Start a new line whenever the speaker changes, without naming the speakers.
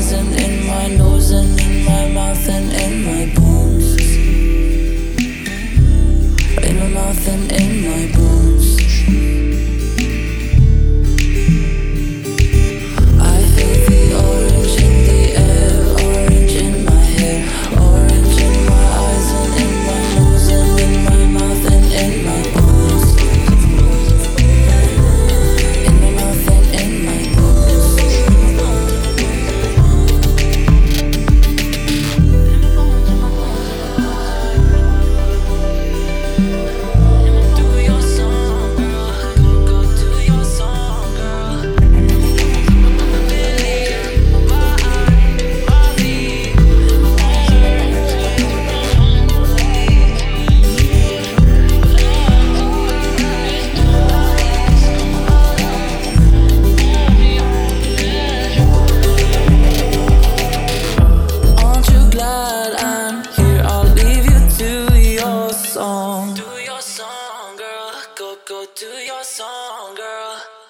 eyes and in my nose and in my mouth and in my bones. In my mouth and in my bones. I feel the orange in the air, orange in my hair, orange in my eyes and in my nose and in my mouth and in my bones. In my mouth and in my bones. Do your song, girl. Go do your song, girl. Aren't you glad I'm here? I'll leave you to your song. Do your song, girl. Go do your song, girl.